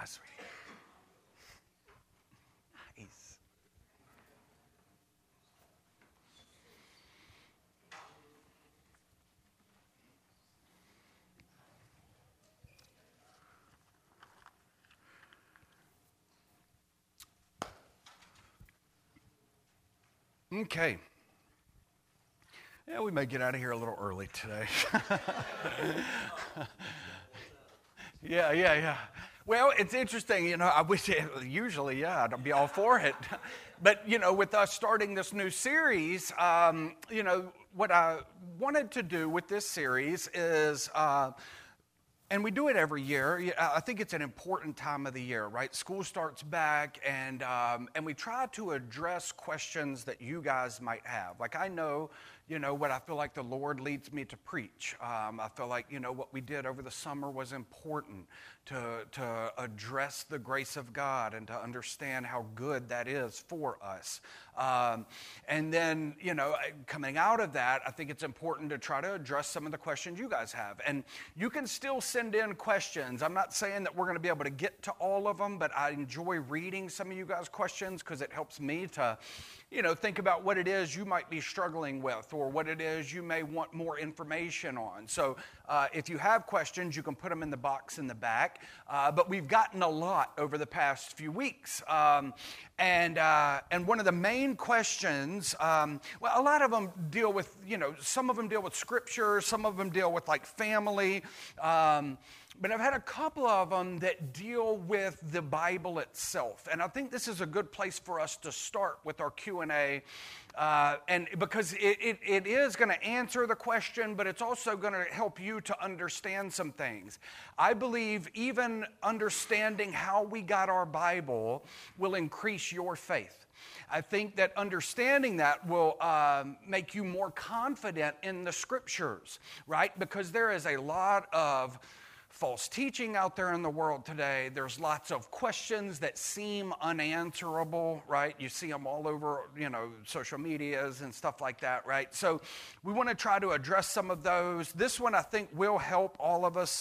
sweetie. Nice. Okay. Yeah, we may get out of here a little early today. Yeah. Well, it's interesting, I wish usually, I'd be all for it. But, with us starting this new series, what I wanted to do with this series is, and we do it every year. I think it's an important time of the year, right? School starts back, and we try to address questions that you guys might have. Like I know, what I feel like the Lord leads me to preach. I feel like, what we did over the summer was important to address the grace of God and to understand how good that is for us. And then, coming out of that, I think it's important to try to address some of the questions you guys have. And you can still send in questions. I'm not saying that we're going to be able to get to all of them, but I enjoy reading some of you guys' questions because it helps me to, think about what it is you might be struggling with or what it is you may want more information on. So if you have questions, you can put them in the box in the back. But we've gotten a lot over the past few weeks. And one of the main questions, a lot of them deal with, some of them deal with scripture, some of them deal with like family. But I've had a couple of them that deal with the Bible itself. And I think this is a good place for us to start with our Q&A. And because it is going to answer the question, but it's also going to help you to understand some things. I believe even understanding how we got our Bible will increase your faith. I think that understanding that will make you more confident in the scriptures, right? Because there is a lot of false teaching out there in the world today. There's lots of questions that seem unanswerable, right? You see them all over, social medias and stuff like that, right? So we want to try to address some of those. This one I think will help all of us.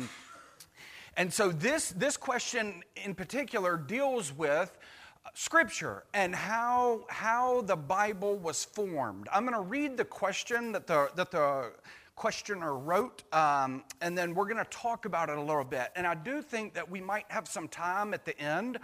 And so this question in particular deals with Scripture and how the Bible was formed. I'm going to read the question that the questioner wrote, and then we're going to talk about it a little bit. And I do think that we might have some time at the end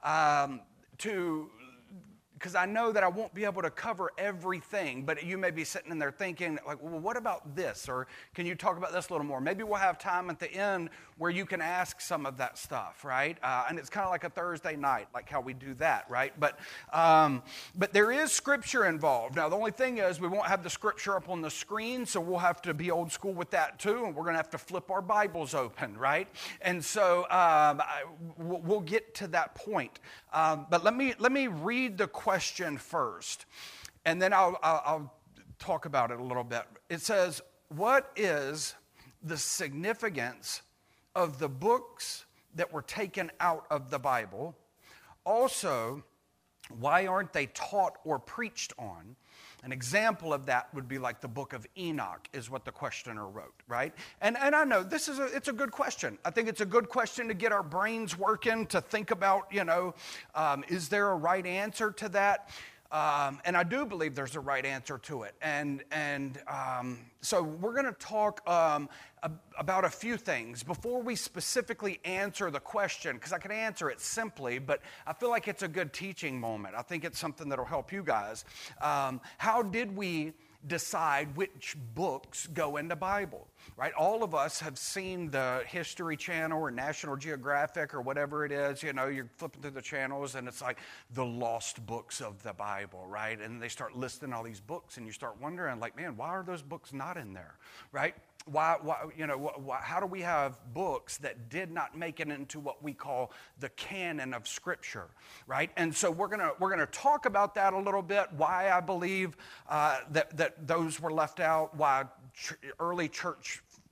because I know that I won't be able to cover everything, but you may be sitting in there thinking, like, well, what about this? Or can you talk about this a little more? Maybe we'll have time at the end where you can ask some of that stuff, right? And it's kind of like a Thursday night, like how we do that, right? But there is scripture involved. Now, the only thing is we won't have the scripture up on the screen, so we'll have to be old school with that too, and we're going to have to flip our Bibles open, right? And so we'll get to that point. But let me read the question first, and then I'll talk about it a little bit. It says, what is the significance of the books that were taken out of the Bible? Also, why aren't they taught or preached on? An example of that would be like the book of Enoch is what the questioner wrote, right? And I know it's a good question. I think it's a good question to get our brains working, to think about, is there a right answer to that? And I do believe there's a right answer to it. And so we're going to talk about a few things before we specifically answer the question, because I can answer it simply, but I feel like it's a good teaching moment. I think it's something that'll help you guys. How did we decide which books go in the Bible, right? All of us have seen the History Channel or National Geographic or whatever it is. You're flipping through the channels and it's like the lost books of the Bible, right? And they start listing all these books and you start wondering, like, man, why are those books not in there, right? Why, how do we have books that did not make it into what we call the canon of Scripture, right? And so we're gonna talk about that a little bit. Why I believe that those were left out. Why early church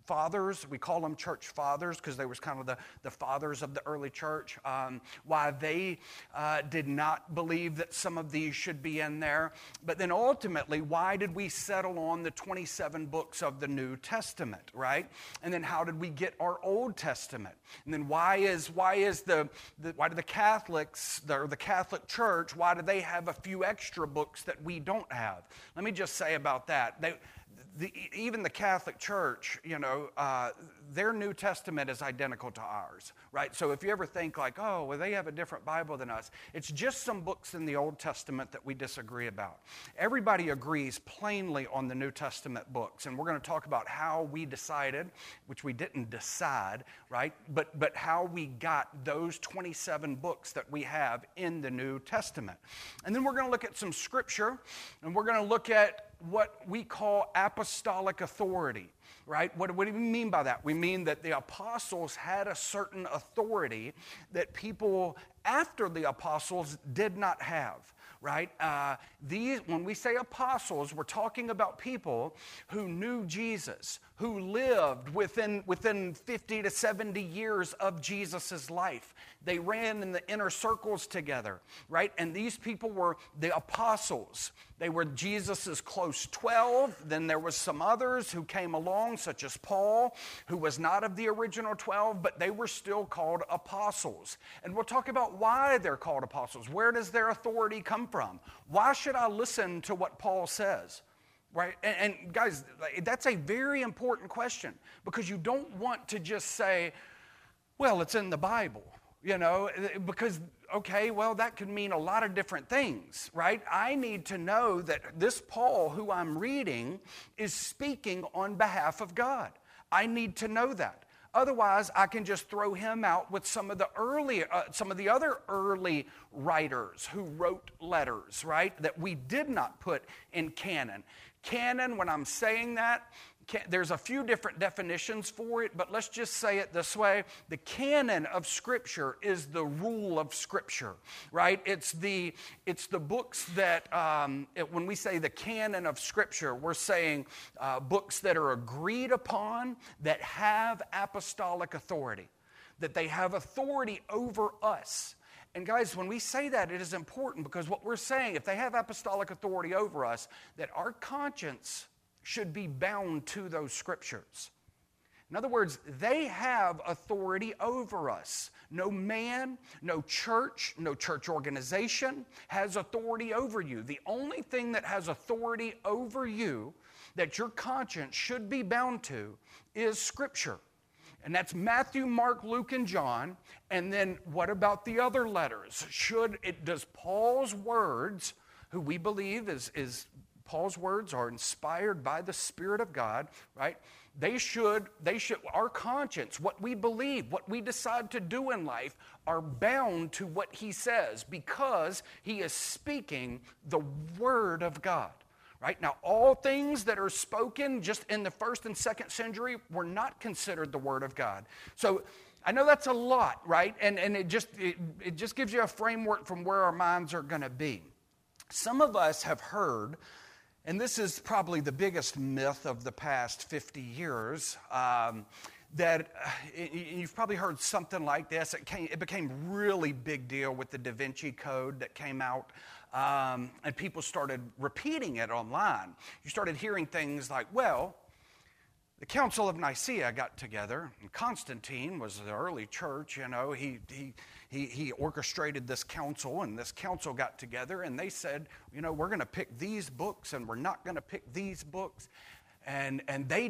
fathers, we call them church fathers because they was kind of the fathers of the early church, why they did not believe that some of these should be in there. But then ultimately, why did we settle on the 27 books of the New Testament, right? And then how did we get our Old Testament? And then why do the Catholics, or the Catholic Church, why do they have a few extra books that we don't have? Let me just say about that. Even the Catholic Church, their New Testament is identical to ours, right? So if you ever think like, oh, well, they have a different Bible than us, it's just some books in the Old Testament that we disagree about. Everybody agrees plainly on the New Testament books, and we're going to talk about how we decided, which we didn't decide, right? But how we got those 27 books that we have in the New Testament. And then we're going to look at some scripture, and we're going to look at what we call apostolic authority, right? What do we mean by that? We mean that the apostles had a certain authority that people after the apostles did not have, right? When we say apostles, we're talking about people who knew Jesus, who lived within 50 to 70 years of Jesus' life. They ran in the inner circles together, right? And these people were the apostles. They were Jesus' close 12. Then there was some others who came along, such as Paul, who was not of the original 12, but they were still called apostles. And we'll talk about why they're called apostles. Where does their authority come from? Why should I listen to what Paul says? Right? And guys, that's a very important question, because you don't want to just say, well, it's in the Bible, because, okay, well, that could mean a lot of different things, right? I need to know that this Paul, who I'm reading, is speaking on behalf of God. I need to know that. Otherwise, I can just throw him out with some of the other early writers who wrote letters, right, that we did not put in canon. Canon, when I'm saying that, there's a few different definitions for it, but let's just say it this way. The canon of Scripture is the rule of Scripture, right? It's the books that, when we say the canon of Scripture, we're saying books that are agreed upon, that have apostolic authority, that they have authority over us. And guys, when we say that, it is important, because what we're saying, if they have apostolic authority over us, that our conscience should be bound to those scriptures. In other words, they have authority over us. No man, no church organization has authority over you. The only thing that has authority over you that your conscience should be bound to is Scripture. And that's Matthew, Mark, Luke, and John. And then what about the other letters? Does Paul's words, who we believe is Paul's words are inspired by the Spirit of God, right? Our conscience, what we believe, what we decide to do in life, are bound to what he says, because he is speaking the Word of God. Right? Now, all things that are spoken just in the 1st and 2nd century were not considered the Word of God. So I know that's a lot, right? And it just gives you a framework from where our minds are going to be. Some of us have heard, and this is probably the biggest myth of the past 50 years, that you've probably heard something like this. It became really big deal with the Da Vinci Code that came out. And people started repeating it online. You started hearing things like, well, the Council of Nicaea got together, and Constantine was the early church, he orchestrated this council, and this council got together, and they said, we're going to pick these books, and we're not going to pick these books. And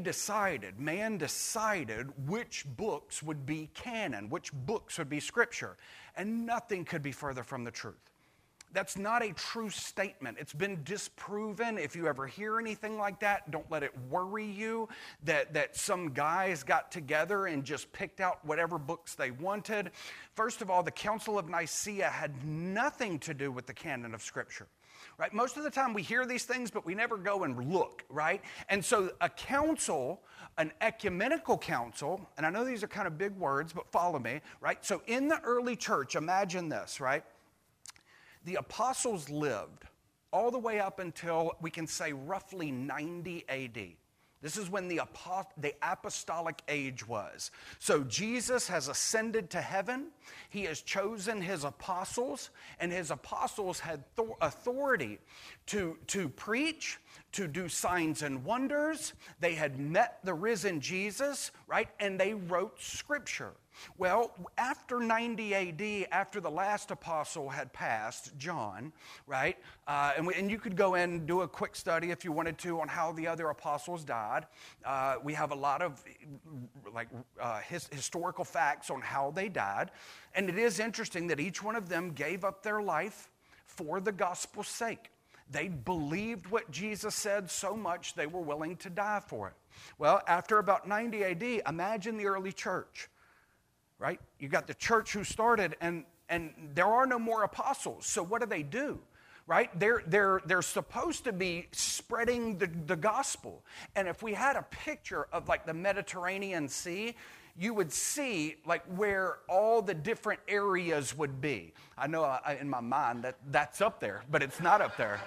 man decided which books would be canon, which books would be Scripture. And nothing could be further from the truth. That's not a true statement. It's been disproven. If you ever hear anything like that, don't let it worry you that some guys got together and just picked out whatever books they wanted. First of all, the Council of Nicaea had nothing to do with the canon of Scripture. Right? Most of the time we hear these things, but we never go and look, right? And so a council, an ecumenical council, and I know these are kind of big words, but follow me, right? So in the early church, imagine this, right? The apostles lived all the way up until, we can say, roughly 90 AD. This is when the apostolic age was. So Jesus has ascended to heaven. He has chosen his apostles, and his apostles had authority to preach, to do signs and wonders. They had met the risen Jesus, right? And they wrote Scripture. Well, after 90 AD, after the last apostle had passed, John, right? And you could go in and do a quick study if you wanted to on how the other apostles died. We have a lot of historical facts on how they died. And it is interesting that each one of them gave up their life for the gospel's sake. They believed what Jesus said so much they were willing to die for it. Well, after about 90 AD, imagine the early church. Right? You got the church who started, and there are no more apostles. So what do? Right? They're supposed to be spreading the gospel. And if we had a picture of like the Mediterranean Sea, you would see like where all the different areas would be. I know in my mind that's up there, but it's not up there.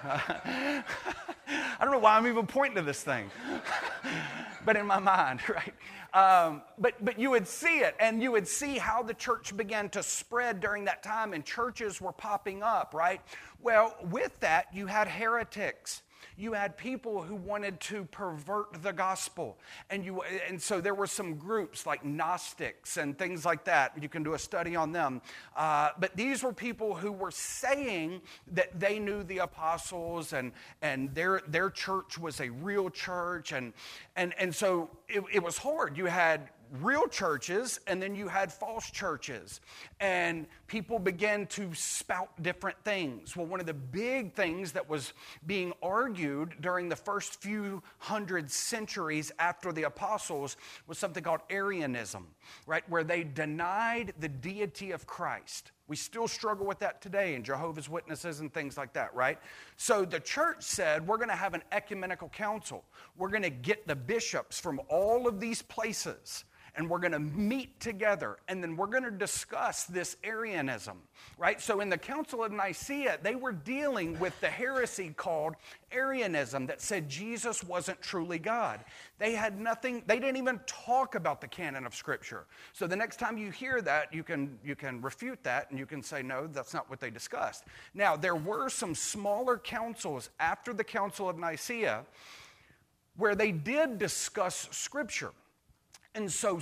I don't know why I'm even pointing to this thing. But in my mind, right? But you would see it, and you would see how the church began to spread during that time, and churches were popping up, right? Well, with that, you had heretics. You had people who wanted to pervert the gospel. And so there were some groups like Gnostics and things like that. You can do a study on them. But these were people who were saying that they knew the apostles and their church was a real church. And so it was hard. You had real churches, and then you had false churches, and people began to spout different things. Well, one of the big things that was being argued during the first few hundred centuries after the apostles was something called Arianism, right, where they denied the deity of Christ. We still struggle with that today in Jehovah's Witnesses and things like that, right? So the church said, we're going to have an ecumenical council. We're going to get the bishops from all of these places, and we're going to meet together, and then we're going to discuss this Arianism, right? So in the Council of Nicaea, they were dealing with the heresy called Arianism that said Jesus wasn't truly God. They didn't even talk about the canon of Scripture. So the next time you hear that, you can refute that, and you can say, no, that's not what they discussed. Now, there were some smaller councils after the Council of Nicaea where they did discuss Scripture. And so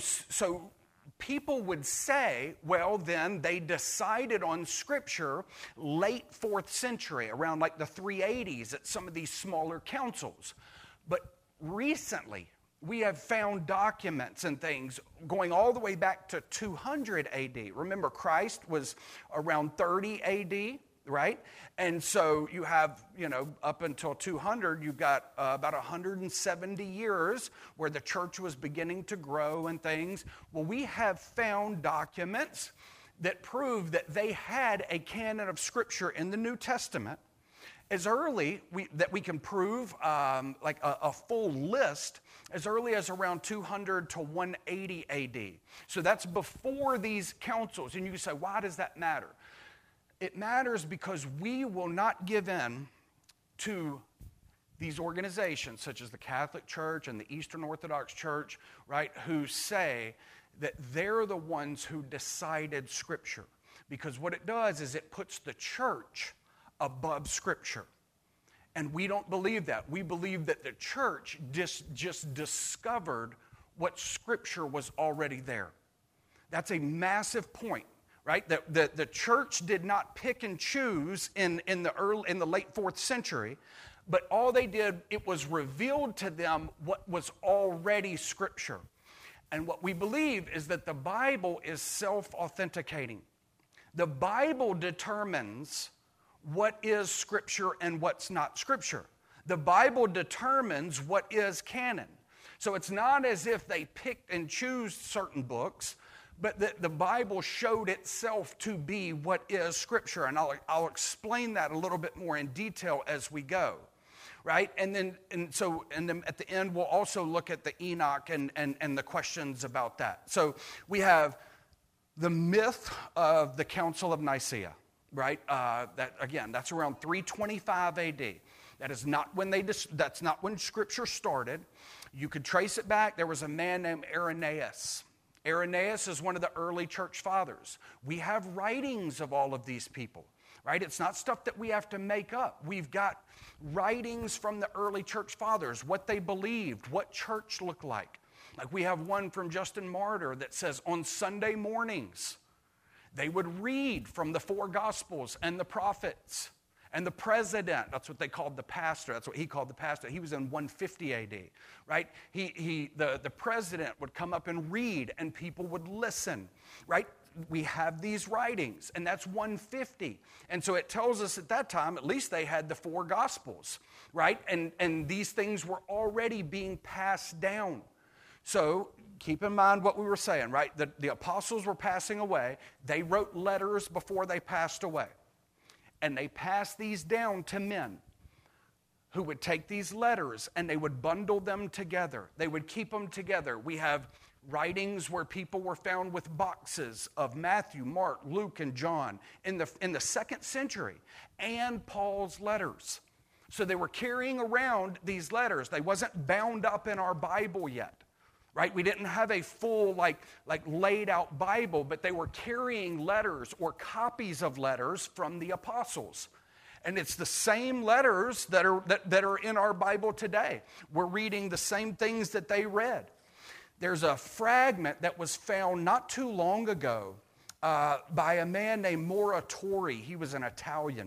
people would say, well, then they decided on Scripture late 4th century, around like the 380s at some of these smaller councils. But recently, we have found documents and things going all the way back to 200 AD. Remember, Christ was around 30 AD. Right? And so you have, up until 200, you've got about 170 years where the church was beginning to grow and things. Well, we have found documents that prove that they had a canon of Scripture in the New Testament as early that we can prove like a full list as early as around 200 to 180 AD. So that's before these councils. And you say, why does that matter? It matters because we will not give in to these organizations such as the Catholic Church and the Eastern Orthodox Church, right, who say that they're the ones who decided Scripture. Because what it does is it puts the church above Scripture. And we don't believe that. We believe that the church just discovered what Scripture was already there. That's a massive point. Right, the church did not pick and choose in the late 4th century, but all they did, it was revealed to them what was already Scripture. And what we believe is that the Bible is self-authenticating. The Bible determines what is Scripture and what's not Scripture. The Bible determines what is canon. So it's not as if they picked and choose certain books, but the Bible showed itself to be what is Scripture. And I'll explain that a little bit more in detail as we go, right? And then at the end, we'll also look at the Enoch and the questions about that. So we have the myth of the Council of Nicaea, right? That's around 325 AD. That is not when that's not when Scripture started. You could trace it back. There was a man named Irenaeus. Irenaeus is one of the early church fathers. We have writings of all of these people, right? It's not stuff that we have to make up. We've got writings from the early church fathers, what they believed, what church looked like. Like we have one from Justin Martyr that says on Sunday mornings, they would read from the four Gospels and the prophets. And the president, that's what they called the pastor. That's what he called the pastor. He was in 150 AD, right? The president would come up and read, and people would listen, right? We have these writings, and that's 150. And so it tells us at that time, at least they had the four Gospels, right? And these things were already being passed down. So keep in mind what we were saying, right? The apostles were passing away. They wrote letters before they passed away. And they passed these down to men who would take these letters and they would bundle them together. They would keep them together. We have writings where people were found with boxes of Matthew, Mark, Luke, and John in the second century, and Paul's letters. So they were carrying around these letters. They wasn't bound up in our Bible yet. Right? We didn't have a full, like laid out Bible, but they were carrying letters or copies of letters from the apostles. And it's the same letters that are in our Bible today. We're reading the same things that they read. There's a fragment that was found not too long ago by a man named Muratori. He was an Italian.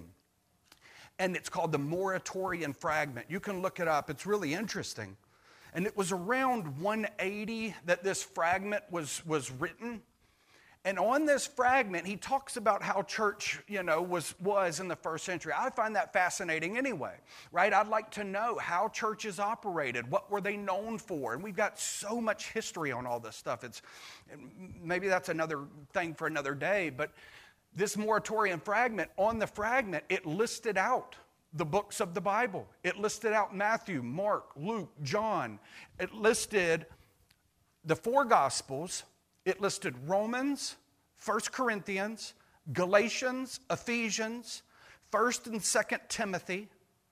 And it's called the Muratorian fragment. You can look it up. It's really interesting. And it was around 180 that this fragment was written. And on this fragment, he talks about how church, was in the first century. I find that fascinating anyway, right? I'd like to know how churches operated. What were they known for? And we've got so much history on all this stuff. Maybe that's another thing for another day. But this Muratorian fragment, on the fragment, it listed out the books of the Bible. It listed out Matthew, Mark, Luke, John. It listed the four Gospels. It listed Romans, 1 Corinthians, Galatians, Ephesians, 1st and 2nd Timothy.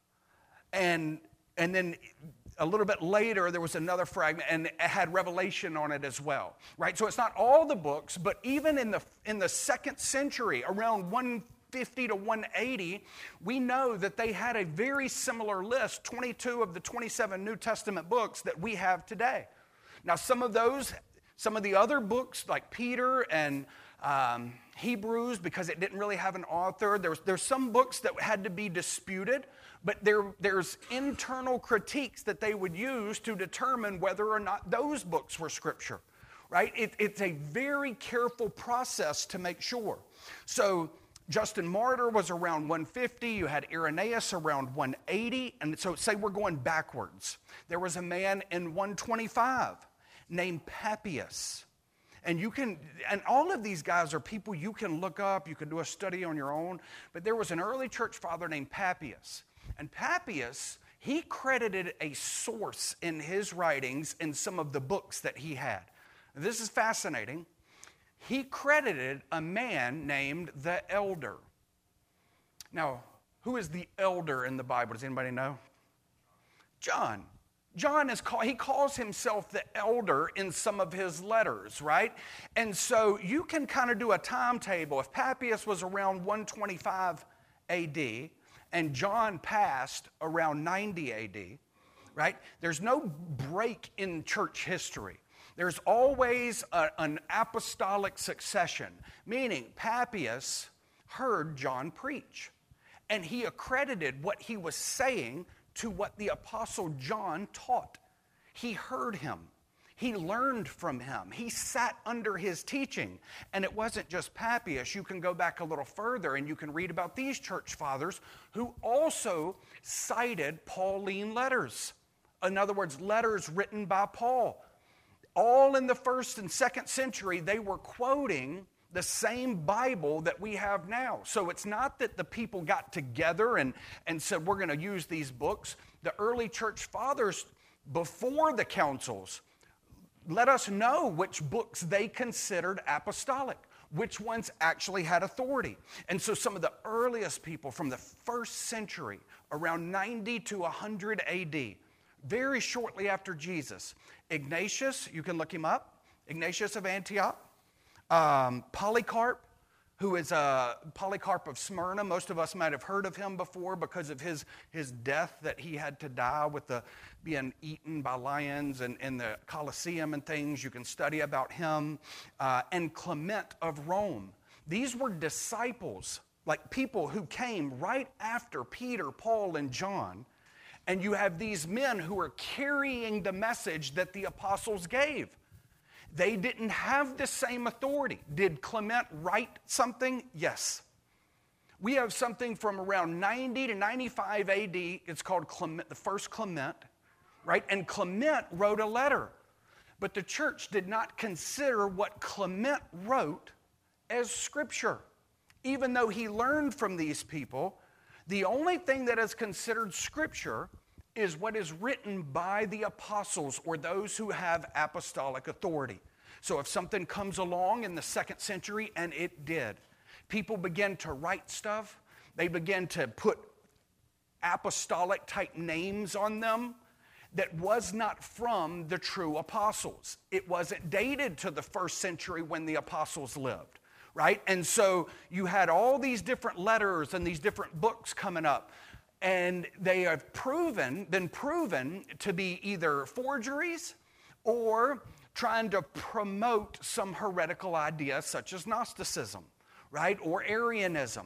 And then a little bit later, there was another fragment, and it had Revelation on it as well. Right? So it's not all the books, but even in the second century, around 150 to 180, we know that they had a very similar list, 22 of the 27 New Testament books that we have today. Now, some of the other books, like Peter and Hebrews, because it didn't really have an author, there's some books that had to be disputed, but there's internal critiques that they would use to determine whether or not those books were scripture, right? It's a very careful process to make sure. So Justin Martyr was around 150. You had Irenaeus around 180. And so say we're going backwards. There was a man in 125 named Papias. And all of these guys are people you can look up. You can do a study on your own. But there was an early church father named Papias. And Papias, he credited a source in his writings in some of the books that he had. This is fascinating. He credited a man named the elder. Now, who is the elder in the Bible? Does anybody know? John. John he calls himself the elder in some of his letters, right? And so you can kind of do a timetable. If Papias was around 125 AD and John passed around 90 AD, right? There's no break in church history. There's always an apostolic succession, meaning Papias heard John preach, and he accredited what he was saying to what the apostle John taught. He heard him. He learned from him. He sat under his teaching. And it wasn't just Papias. You can go back a little further and you can read about these church fathers who also cited Pauline letters. In other words, letters written by Paul. All in the 1st and 2nd century, they were quoting the same Bible that we have now. So it's not that the people got together and said, we're going to use these books. The early church fathers, before the councils, let us know which books they considered apostolic, which ones actually had authority. And so some of the earliest people from the 1st century, around 90 to 100 AD, very shortly after Jesus. Ignatius, you can look him up, Ignatius of Antioch. Polycarp, who is Polycarp of Smyrna. Most of us might have heard of him before because of his death, that he had to die with being eaten by lions and in the Colosseum and things. You can study about him. And Clement of Rome. These were disciples, like people who came right after Peter, Paul, and John. And you have these men who are carrying the message that the apostles gave. They didn't have the same authority. Did Clement write something? Yes. We have something from around 90 to 95 AD. It's called Clement, the first Clement, right? And Clement wrote a letter. But the church did not consider what Clement wrote as scripture. Even though he learned from these people, the only thing that is considered scripture is what is written by the apostles or those who have apostolic authority. So if something comes along in the 2nd century, and it did, people began to write stuff. They began to put apostolic type names on them that was not from the true apostles. It wasn't dated to the 1st century when the apostles lived, right? And so you had all these different letters and these different books coming up. And they have been proven to be either forgeries or trying to promote some heretical idea such as Gnosticism, right? Or Arianism.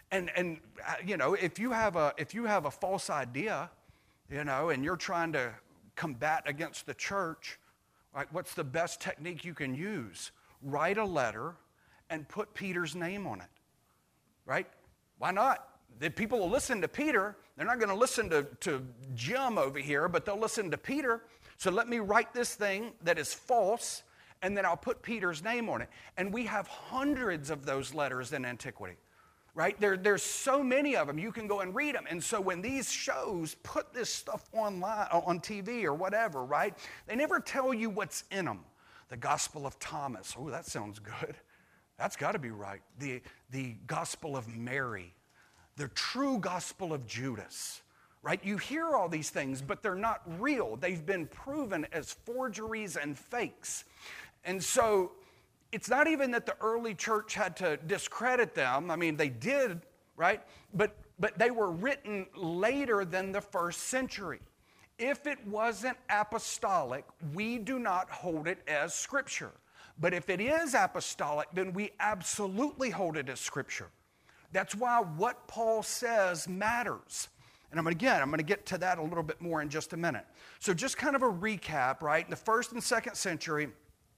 And you know, if you have a false idea, you know, and you're trying to combat against the church, right, what's the best technique you can use? Write a letter and put Peter's name on it, right? Why not? The people will listen to Peter. They're not going to listen to Jim over here, but they'll listen to Peter. So let me write this thing that is false, and then I'll put Peter's name on it. And we have hundreds of those letters in antiquity, right? There's so many of them. You can go and read them. And so when these shows put this stuff online, on TV or whatever, right, they never tell you what's in them. The Gospel of Thomas. Oh, that sounds good. That's got to be right. The Gospel of Mary. The true Gospel of Judas, right? You hear all these things, but they're not real. They've been proven as forgeries and fakes. And so it's not even that the early church had to discredit them. I mean, they did, right? But they were written later than the 1st century. If it wasn't apostolic, we do not hold it as scripture. But if it is apostolic, then we absolutely hold it as scripture. That's why what Paul says matters. And I'm going to get to that a little bit more in just a minute. So just kind of a recap, right? In the 1st and 2nd century,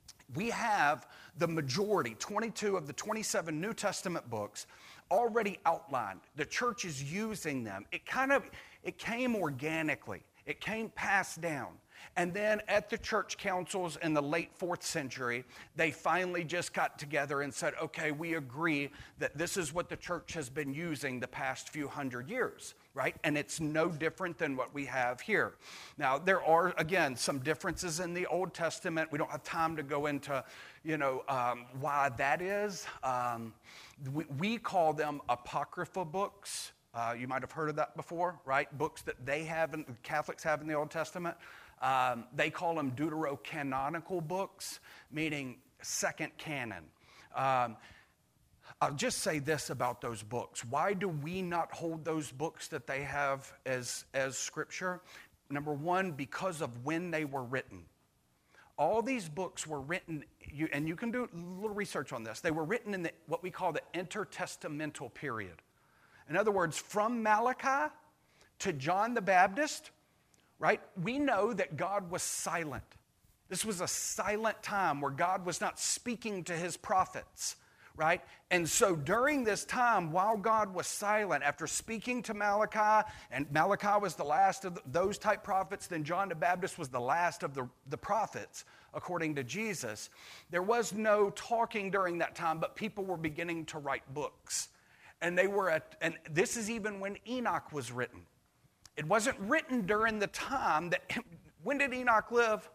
we have the majority, 22 of the 27 New Testament books, already outlined. The church is using them. It came organically. It came passed down. And then at the church councils in the late 4th century, they finally just got together and said, okay, we agree that this is what the church has been using the past few hundred years, right? And it's no different than what we have here. Now, there are, again, some differences in the Old Testament. We don't have time to go into, why that is. We call them apocryphal books. You might have heard of that before, right? Books that they have, and Catholics have in the Old Testament. They call them deuterocanonical books, meaning second canon. I'll just say this about those books. Why do we not hold those books that they have as scripture? Number one, because of when they were written. All these books were written, and you can do a little research on this. They were written in what we call the intertestamental period. In other words, from Malachi to John the Baptist, right? We know that God was silent. This was a silent time where God was not speaking to his prophets, right? And so during this time, while God was silent, after speaking to Malachi, and Malachi was the last of those type prophets, then John the Baptist was the last of the prophets, according to Jesus. There was no talking during that time, but people were beginning to write books. And and this is even when Enoch was written. It wasn't written during the time when did Enoch live?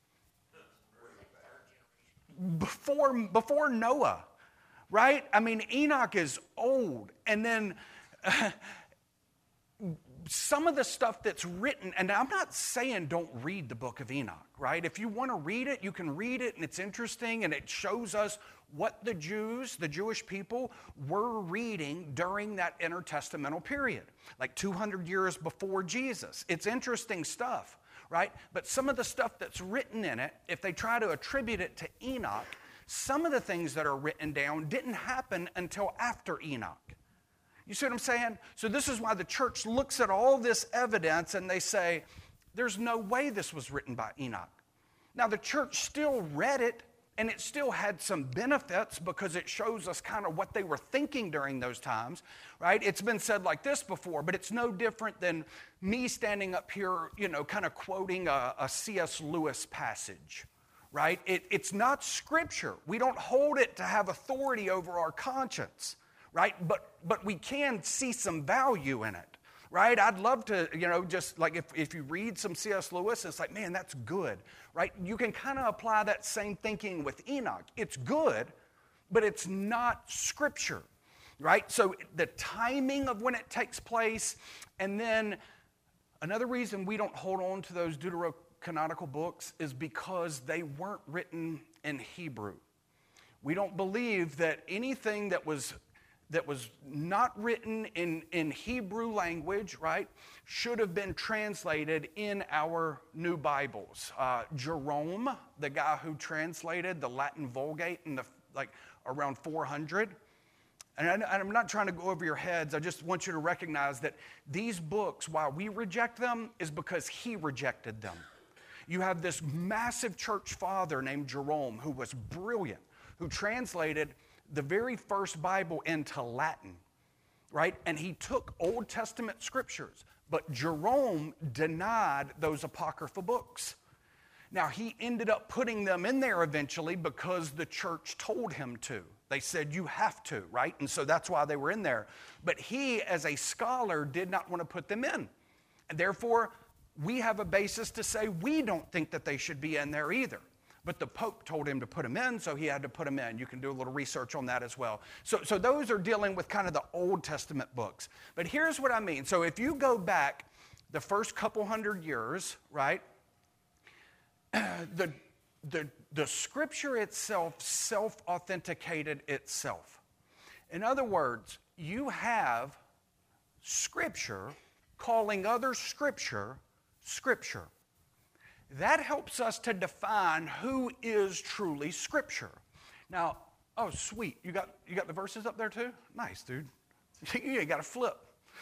Before Noah, right? I mean, Enoch is old. And then some of the stuff that's written, and I'm not saying don't read the book of Enoch, right? If you want to read it, you can read it, and it's interesting, and it shows us what the Jews, the Jewish people, were reading during that intertestamental period, like 200 years before Jesus. It's interesting stuff, right? But some of the stuff that's written in it, if they try to attribute it to Enoch, some of the things that are written down didn't happen until after Enoch. You see what I'm saying? So this is why the church looks at all this evidence and they say, there's no way this was written by Enoch. Now the church still read it, and it still had some benefits because it shows us kind of what they were thinking during those times, right? It's been said like this before, but it's no different than me standing up here, kind of quoting a C.S. Lewis passage, right? It's not scripture. We don't hold it to have authority over our conscience, right? But we can see some value in it, right? I'd love to, just like if you read some C.S. Lewis, it's like, man, that's good, right? You can kind of apply that same thinking with Enoch. It's good, but it's not scripture, right? So the timing of when it takes place, and then another reason we don't hold on to those deuterocanonical books is because they weren't written in Hebrew. We don't believe that anything that was not written in Hebrew language, right, should have been translated in our new Bibles. Jerome, the guy who translated the Latin Vulgate in around 400, and I'm not trying to go over your heads, I just want you to recognize that these books, why we reject them, is because he rejected them. You have this massive church father named Jerome who was brilliant, who translated the very first Bible into Latin, right? And he took Old Testament scriptures, but Jerome denied those apocryphal books. Now, he ended up putting them in there eventually because the church told him to. They said, you have to, right? And so that's why they were in there. But he, as a scholar, did not want to put them in. And therefore, we have a basis to say we don't think that they should be in there either. But the Pope told him to put them in, so he had to put them in. You can do a little research on that as well. So those are dealing with kind of the Old Testament books. But here's what I mean. So if you go back the first couple hundred years, right, the scripture itself self-authenticated itself. In other words, you have scripture calling other scripture, scripture. That helps us to define who is truly scripture. Now, oh sweet, you got the verses up there too? Nice, dude. You got to flip.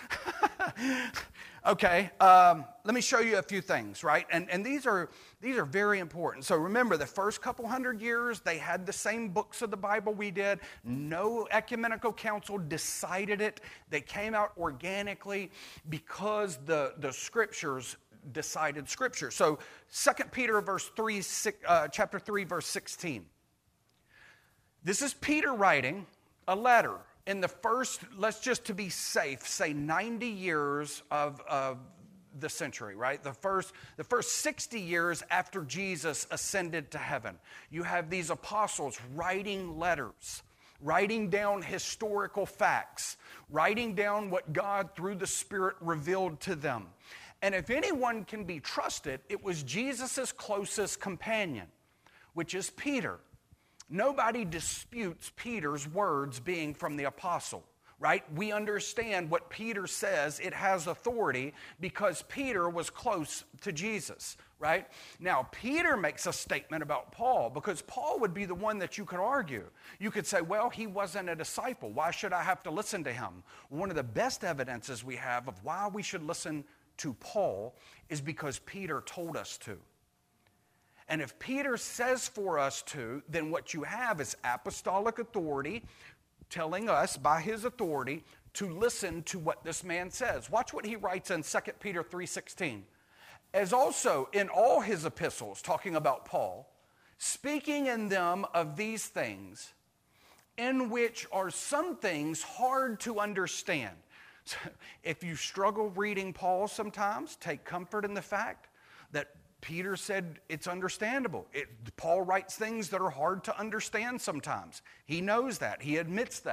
Okay, let me show you a few things, right? And these are very important. So remember, the first couple hundred years, they had the same books of the Bible we did. No ecumenical council decided it. They came out organically because the scriptures decided scripture. So 2 Peter chapter 3, verse 16. This is Peter writing a letter in the first, let's just to be safe, say 90 years of the century, right? The first 60 years after Jesus ascended to heaven. You have these apostles writing letters, writing down historical facts, writing down what God through the Spirit revealed to them. And if anyone can be trusted, it was Jesus' closest companion, which is Peter. Nobody disputes Peter's words being from the apostle, right? We understand what Peter says. It has authority because Peter was close to Jesus, right? Now, Peter makes a statement about Paul because Paul would be the one that you could argue. You could say, well, he wasn't a disciple. Why should I have to listen to him? One of the best evidences we have of why we should listen to Paul is because Peter told us to. And if Peter says for us to, then what you have is apostolic authority telling us by his authority to listen to what this man says. Watch what he writes in 2 Peter 3:16. As also in all his epistles, talking about Paul, speaking in them of these things, in which are some things hard to understand. So if you struggle reading Paul sometimes, take comfort in the fact that Peter said it's understandable. Paul writes things that are hard to understand sometimes. He knows that. He admits that,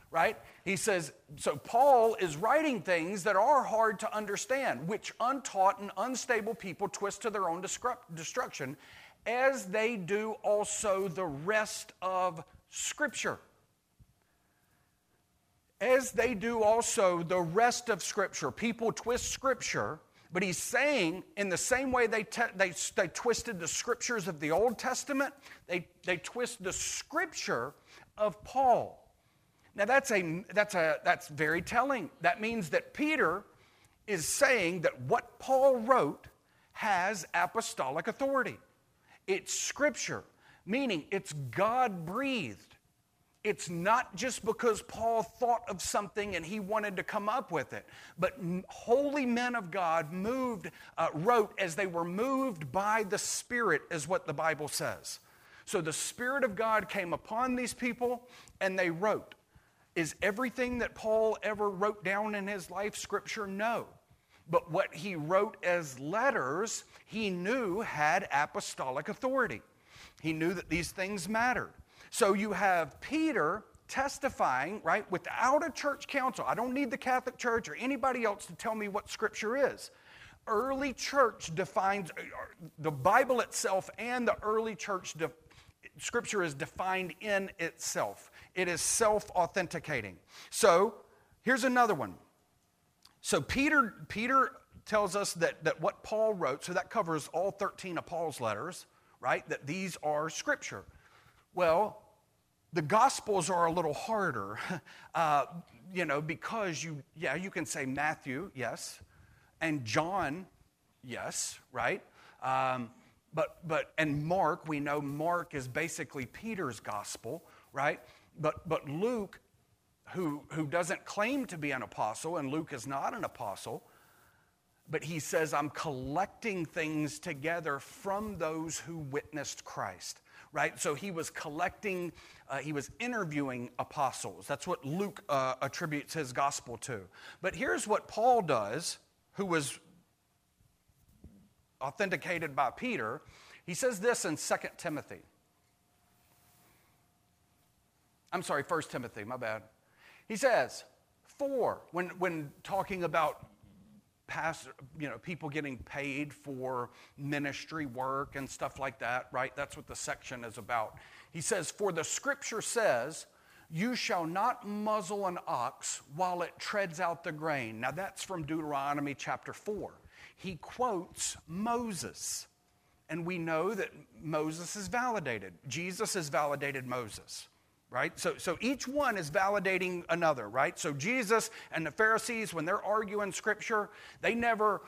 right? He says, so Paul is writing things that are hard to understand, which untaught and unstable people twist to their own destruction, as they do also the rest of Scripture. As they do also the rest of Scripture. People twist Scripture, but he's saying in the same way they twisted the Scriptures of the Old Testament, they twist the Scripture of Paul. Now that's very telling. That means that Peter is saying that what Paul wrote has apostolic authority. It's Scripture, meaning it's God-breathed. It's not just because Paul thought of something and he wanted to come up with it, but holy men of God wrote as they were moved by the Spirit, is what the Bible says. So the Spirit of God came upon these people and they wrote. Is everything that Paul ever wrote down in his life Scripture? No. But what he wrote as letters, he knew had apostolic authority. He knew that these things mattered. So you have Peter testifying, right, without a church council. I don't need the Catholic Church or anybody else to tell me what Scripture is. Early church defines, the Bible itself and the early church, Scripture is defined in itself. It is self-authenticating. So here's another one. So Peter tells us that what Paul wrote, so that covers all 13 of Paul's letters, right? That these are Scripture. Well, the Gospels are a little harder, because you can say Matthew, yes, and John, yes, right? And Mark, we know Mark is basically Peter's Gospel, right? But Luke, who doesn't claim to be an apostle, and Luke is not an apostle, but he says, I'm collecting things together from those who witnessed Christ, right? So he was collecting, he was interviewing apostles. That's what Luke attributes his gospel to. But here's what Paul does, who was authenticated by Peter. He says this in 1 Timothy, my bad. He says, when talking about people getting paid for ministry work and stuff like that, right? That's what the section is about. He says, for the Scripture says, you shall not muzzle an ox while it treads out the grain. Now that's from Deuteronomy chapter 4. He quotes Moses. And we know that Moses is validated. Jesus has validated Moses. Right? So each one is validating another, right? So Jesus and the Pharisees, when they're arguing Scripture, they never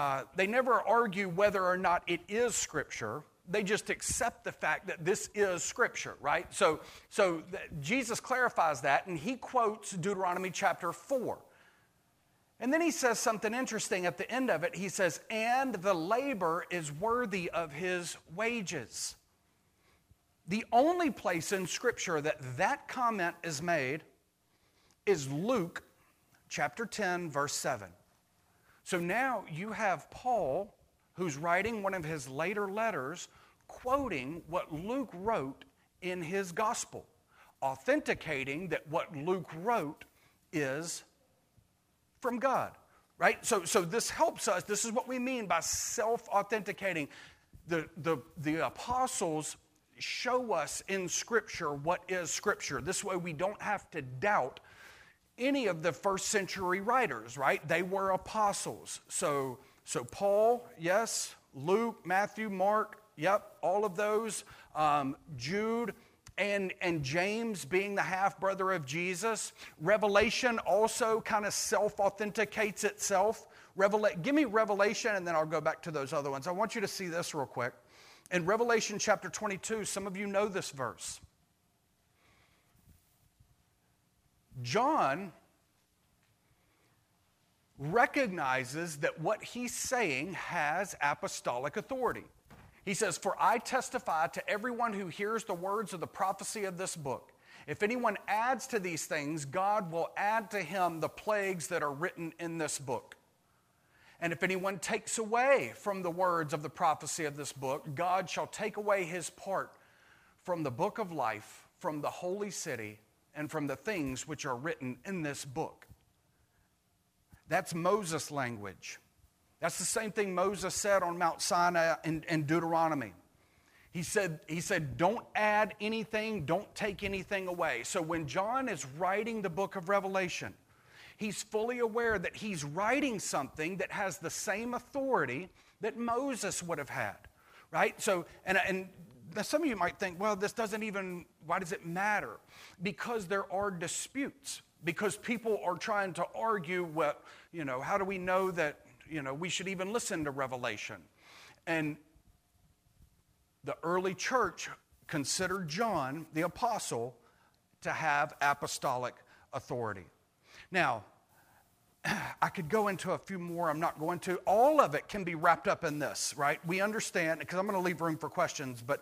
argue whether or not it is Scripture. They just accept the fact that this is Scripture, right? So Jesus clarifies that, and he quotes Deuteronomy chapter 4. And then he says something interesting at the end of it. He says, and the labor is worthy of his wages. The only place in Scripture that comment is made is Luke chapter 10, verse 7. So now you have Paul, who's writing one of his later letters, quoting what Luke wrote in his gospel, authenticating that what Luke wrote is from God, right? So this helps us. This is what we mean by self-authenticating. The apostles show us in Scripture what is Scripture. This way we don't have to doubt any of the first century writers, right? They were apostles. So Paul, yes. Luke, Matthew, Mark, yep, all of those. Jude and James being the half-brother of Jesus. Revelation also kind of self-authenticates itself. Give me Revelation and then I'll go back to those other ones. I want you to see this real quick. In Revelation chapter 22, some of you know this verse. John recognizes that what he's saying has apostolic authority. He says, for I testify to everyone who hears the words of the prophecy of this book. If anyone adds to these things, God will add to him the plagues that are written in this book. And if anyone takes away from the words of the prophecy of this book, God shall take away his part from the book of life, from the holy city, and from the things which are written in this book. That's Moses' language. That's the same thing Moses said on Mount Sinai in Deuteronomy. He said, don't add anything, don't take anything away. So when John is writing the book of Revelation, he's fully aware that he's writing something that has the same authority that Moses would have had, right? So, and some of you might think, well, why does it matter? Because there are disputes, because people are trying to argue, well, how do we know that, we should even listen to Revelation? And the early church considered John, the apostle, to have apostolic authority. Now, I could go into a few more. I'm not going to. All of it can be wrapped up in this, right? We understand, because I'm going to leave room for questions, but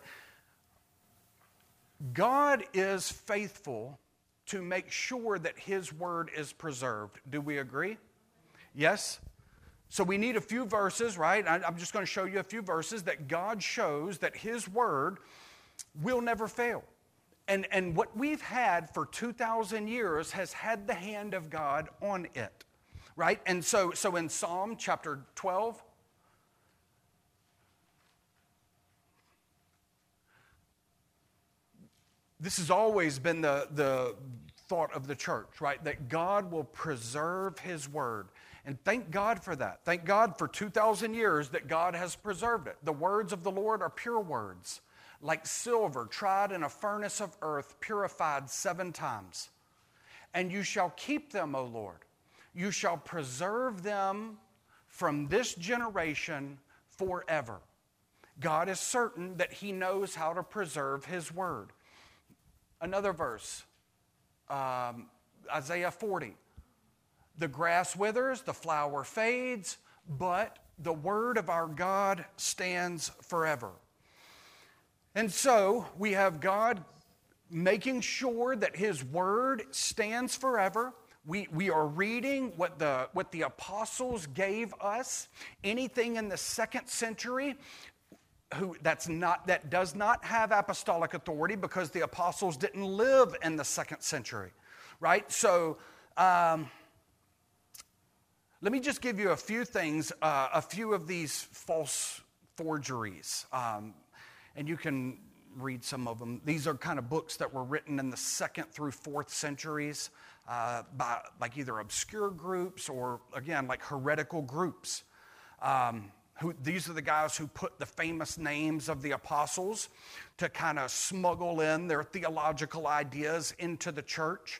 God is faithful to make sure that his word is preserved. Do we agree? Yes? So we need a few verses, right? I'm just going to show you a few verses that God shows that his word will never fail. And what we've had for 2,000 years has had the hand of God on it, right? And so in Psalm chapter 12, this has always been the thought of the church, right? That God will preserve his word. And thank God for that. Thank God for 2,000 years that God has preserved it. The words of the Lord are pure words, like silver tried in a furnace of earth, purified 7 times. And you shall keep them, O Lord. You shall preserve them from this generation forever. God is certain that he knows how to preserve his word. Another verse, Isaiah 40. The grass withers, the flower fades, but the word of our God stands forever. And so we have God making sure that his word stands forever. We are reading what the apostles gave us. Anything in the 2nd century that does not have apostolic authority, because the apostles didn't live in the 2nd century, right? So let me just give you a few things, a few of these false forgeries, and you can read some of them. These are kind of books that were written in the 2nd through 4th centuries by like either obscure groups or, again, like heretical groups. These are the guys who put the famous names of the apostles to kind of smuggle in their theological ideas into the church.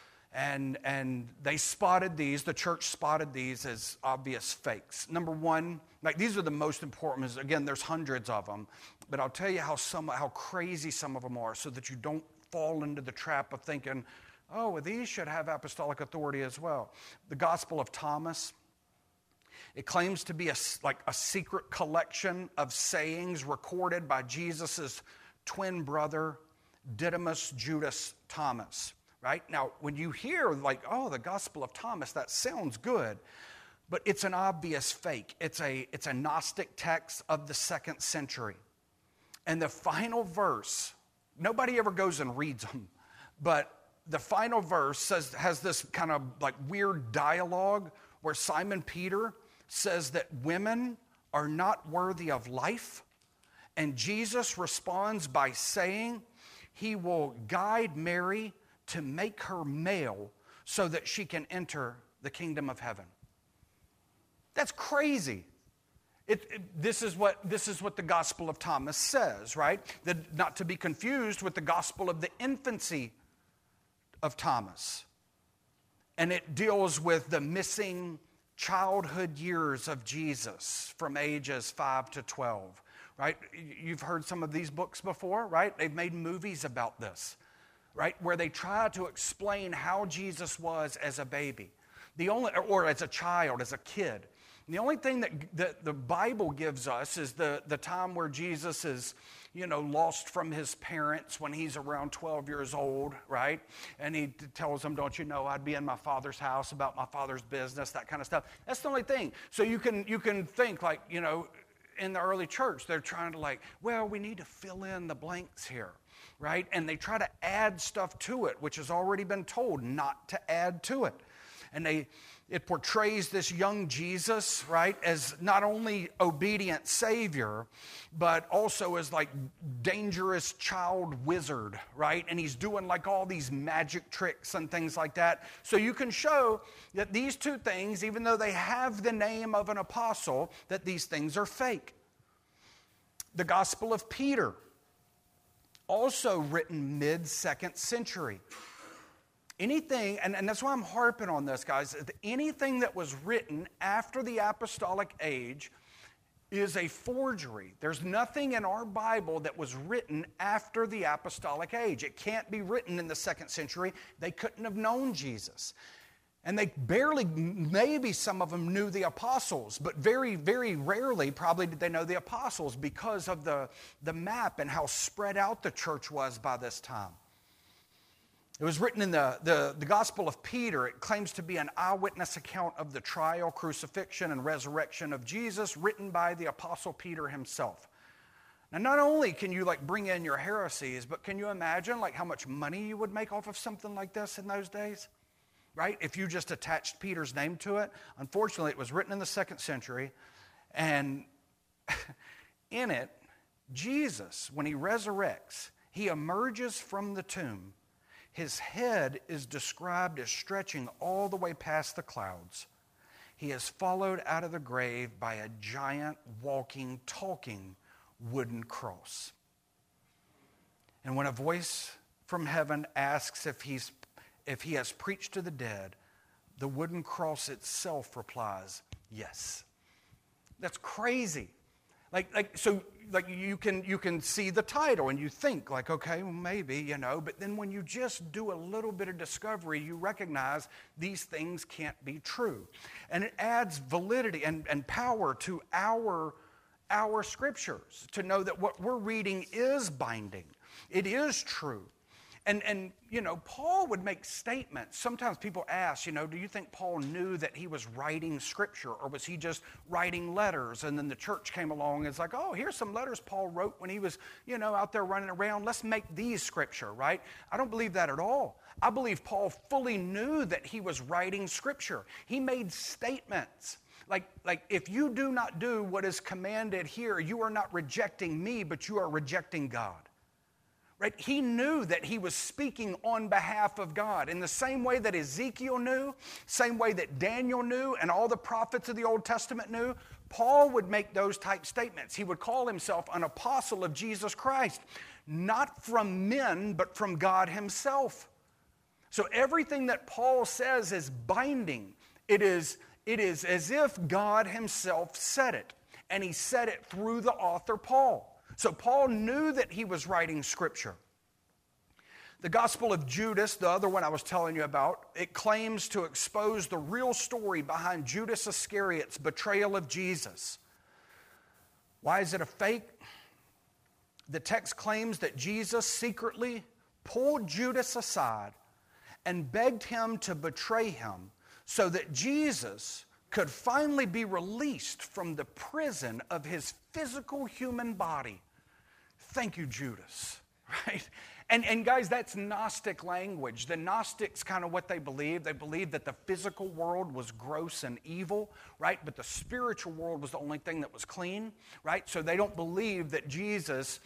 And they spotted these, the church spotted these as obvious fakes. Number one, like these are the most important. Again, there's hundreds of them, but I'll tell you how crazy some of them are, so that you don't fall into the trap of thinking, oh, well, these should have apostolic authority as well. The Gospel of Thomas, it claims to be a secret collection of sayings recorded by Jesus' twin brother, Didymus Judas Thomas. Right? Now, when you hear the Gospel of Thomas, that sounds good, but it's an obvious fake. It's a Gnostic text of the 2nd century. And the final verse, nobody ever goes and reads them, but the final verse has this kind of like weird dialogue where Simon Peter says that women are not worthy of life, and Jesus responds by saying he will guide Mary to make her male so that she can enter the kingdom of heaven. That's crazy. This is what the Gospel of Thomas says, right? Not to be confused with the Gospel of the infancy of Thomas. And it deals with the missing childhood years of Jesus from ages 5 to 12, right? You've heard some of these books before, right? They've made movies about this, right, where they try to explain how Jesus was as a baby, or as a child, as a kid. And the only thing that the Bible gives us is the time where Jesus is, lost from his parents when he's around 12 years old, right? And he tells them, don't you know I'd be in my Father's house about my Father's business, that kind of stuff. That's the only thing. So you can think in the early church, they're trying to we need to fill in the blanks here. right? And they try to add stuff to it, which has already been told not to add to it. And it portrays this young Jesus, right, as not only obedient Savior, but also as like dangerous child wizard, right? And he's doing like all these magic tricks and things like that. So you can show that these two things, even though they have the name of an apostle, that these things are fake. The Gospel of Peter, also written mid-2nd century. Anything, and that's why I'm harping on this, guys, anything that was written after the apostolic age is a forgery. There's nothing in our Bible that was written after the apostolic age. It can't be written in the 2nd century. They couldn't have known Jesus. And they barely, maybe some of them knew the apostles, but very, very rarely probably did they know the apostles because of the map and how spread out the church was by this time. It was written in the Gospel of Peter. It claims to be an eyewitness account of the trial, crucifixion, and resurrection of Jesus, written by the Apostle Peter himself. Now, not only can you like bring in your heresies, but can you imagine like how much money you would make off of something like this in those days? Right? If you just attached Peter's name to it. Unfortunately, it was written in the 2nd century, and in it, Jesus, when he resurrects, he emerges from the tomb. His head is described as stretching all the way past the clouds. He is followed out of the grave by a giant, walking, talking wooden cross. And when a voice from heaven asks if he has preached to the dead, the wooden cross itself replies, yes. That's crazy. So you can see the title and you think like, okay, well, maybe, but then when you just do a little bit of discovery, you recognize these things can't be true. And it adds validity and power to our scriptures to know that what we're reading is binding. It is true. And Paul would make statements. Sometimes people ask, do you think Paul knew that he was writing scripture, or was he just writing letters? And then the church came along and it's like, oh, here's some letters Paul wrote when he was, out there running around. Let's make these scripture, right? I don't believe that at all. I believe Paul fully knew that he was writing scripture. He made statements. Like if you do not do what is commanded here, you are not rejecting me, but you are rejecting God. Right? He knew that he was speaking on behalf of God. In the same way that Ezekiel knew, same way that Daniel knew, and all the prophets of the Old Testament knew, Paul would make those type statements. He would call himself an apostle of Jesus Christ, not from men, but from God himself. So everything that Paul says is binding. It is as if God himself said it, and he said it through the author Paul. So Paul knew that he was writing scripture. The Gospel of Judas, the other one I was telling you about, it claims to expose the real story behind Judas Iscariot's betrayal of Jesus. Why is it a fake? The text claims that Jesus secretly pulled Judas aside and begged him to betray him so that Jesus could finally be released from the prison of his physical human body. Thank you, Judas, right? And guys, that's Gnostic language. The Gnostics, kind of what they believed. They believed that the physical world was gross and evil, right? But the spiritual world was the only thing that was clean, right? So they don't believe that Jesus,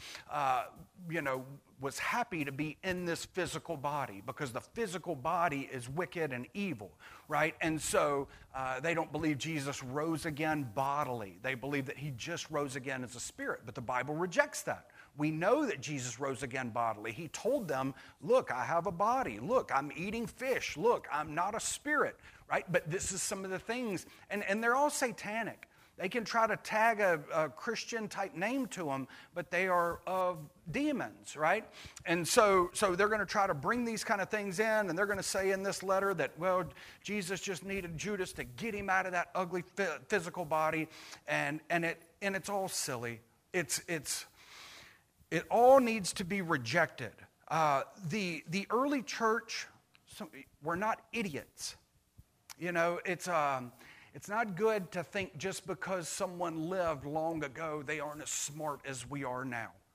was happy to be in this physical body, because the physical body is wicked and evil, right? And so they don't believe Jesus rose again bodily. They believe that he just rose again as a spirit, but the Bible rejects that. We know that Jesus rose again bodily. He told them, look, I have a body. Look, I'm eating fish. Look, I'm not a spirit, right? But this is some of the things, and they're all satanic. They can try to tag a Christian type name to them, but they are of demons, right? And so they're going to try to bring these kind of things in, and they're going to say in this letter that, well, Jesus just needed Judas to get him out of that ugly physical body, and it's all silly. It all needs to be rejected. The early church were not idiots. It's not good to think just because someone lived long ago, they aren't as smart as we are now,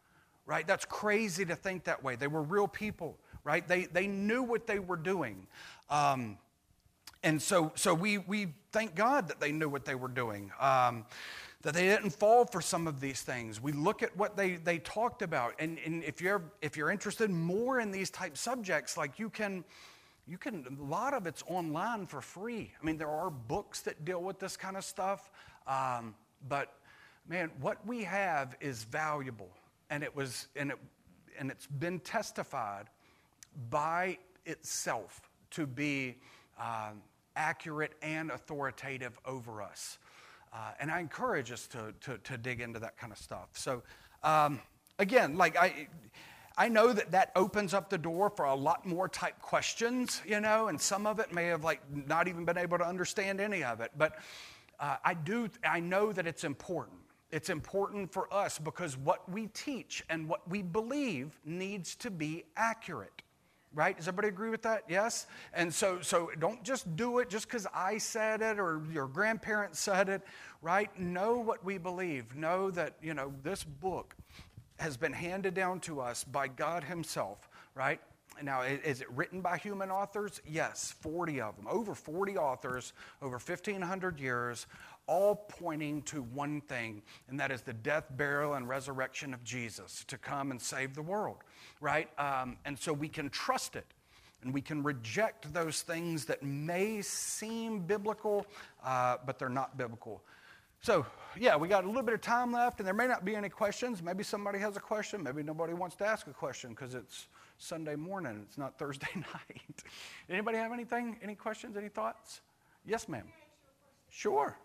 right? That's crazy to think that way. They were real people, right? They knew what they were doing. And so we thank God that they knew what they were doing, that they didn't fall for some of these things. We look at what they talked about. And if you're interested more in these type subjects, like you can, a lot of it's online for free. I mean, there are books that deal with this kind of stuff. But man, what we have is valuable. And it's been testified by itself to be accurate and authoritative over us. And I encourage us to dig into that kind of stuff. So again, like I know that opens up the door for a lot more type questions, and some of it may have like not even been able to understand any of it. But I know that it's important. It's important for us because what we teach and what we believe needs to be accurate, right? Does everybody agree with that? Yes? And so don't just do it just because I said it or your grandparents said it, right? Know what we believe. Know that, this book has been handed down to us by God himself, right? Now, is it written by human authors? Yes, 40 of them. Over 40 authors, over 1,500 years, all pointing to one thing, and that is the death, burial, and resurrection of Jesus to come and save the world, right? And so we can trust it, and we can reject those things that may seem biblical, but they're not biblical. So, yeah, we got a little bit of time left, and there may not be any questions. Maybe somebody has a question. Maybe nobody wants to ask a question because it's Sunday morning. It's not Thursday night. Anybody have anything? Any questions? Any thoughts? Yes, ma'am. Sure.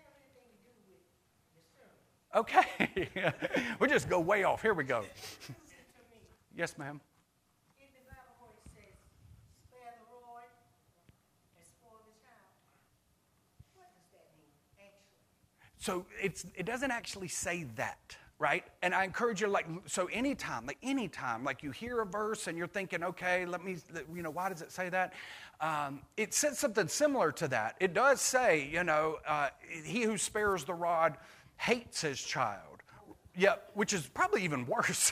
Okay. We'll just go way off. Here we go. Yes, ma'am. In the Bible where it says, spare the rod and spoil the child, what does that mean, actually? So it doesn't actually say that, right? And I encourage you, anytime, you hear a verse and you're thinking, okay, why does it say that? It says something similar to that. It does say, he who spares the rod hates his child. Yeah, which is probably even worse.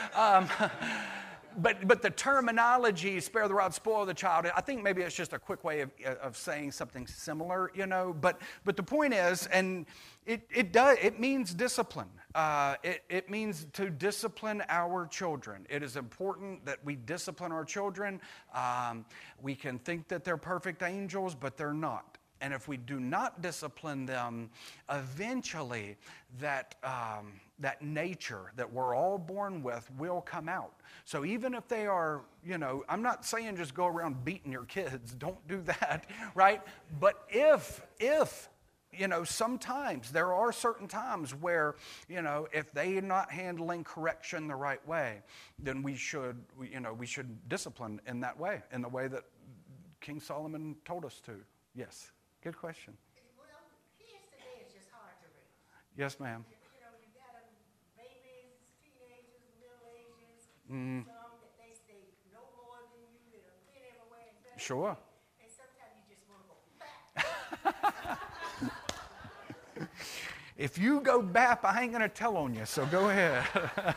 But the terminology, spare the rod, spoil the child, I think maybe it's just a quick way of saying something similar, But the point is, and it means discipline. It means to discipline our children. It is important that we discipline our children. We can think that they're perfect angels, but they're not. And if we do not discipline them, eventually that nature that we're all born with will come out. So even if they are, I'm not saying just go around beating your kids. Don't do that, right? But if sometimes there are certain times where, if they're not handling correction the right way, then we should discipline in that way, in the way that King Solomon told us to. Yes. Good question. Well, kids today is just hard to raise. Yes, ma'am. You got them babies, teenagers, middle ages, some that they stay no more than you, that have been everywhere and done Sure. everything. And sometimes you just want to go back. If you go bap, I ain't going to tell on you, so go ahead.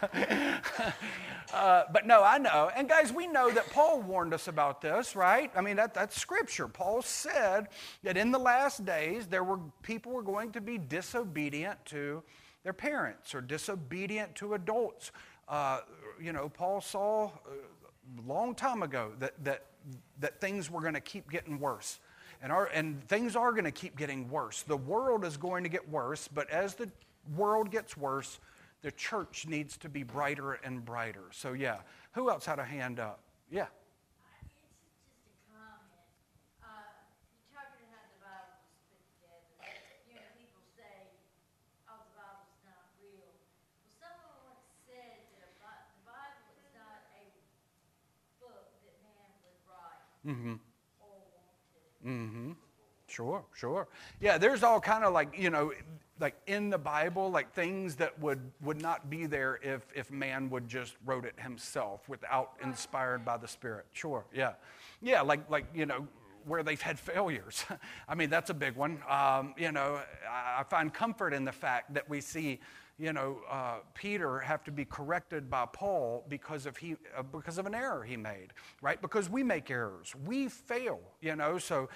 But no, I know. And guys, we know that Paul warned us about this, right? I mean, that's scripture. Paul said that in the last days, people were going to be disobedient to their parents or disobedient to adults. Paul saw a long time ago that things were going to keep getting worse. And things are going to keep getting worse. The world is going to get worse, but as the world gets worse, the church needs to be brighter and brighter. So yeah, who else had a hand up? Yeah. It's just a comment. You're talking about the Bible was put together. People say, oh, the Bible's not real. Well, someone once said that the Bible is not a book that man would write. Mm-hmm. Mm-hmm. Sure. Yeah, there's all kind of like in the Bible, like things that would not be there if man would just wrote it himself without inspired by the Spirit. Sure, yeah. Yeah, like where they've had failures. I mean, that's a big one. I find comfort in the fact that we see, Peter have to be corrected by Paul because of an error he made, right? Because we make errors. We fail, So,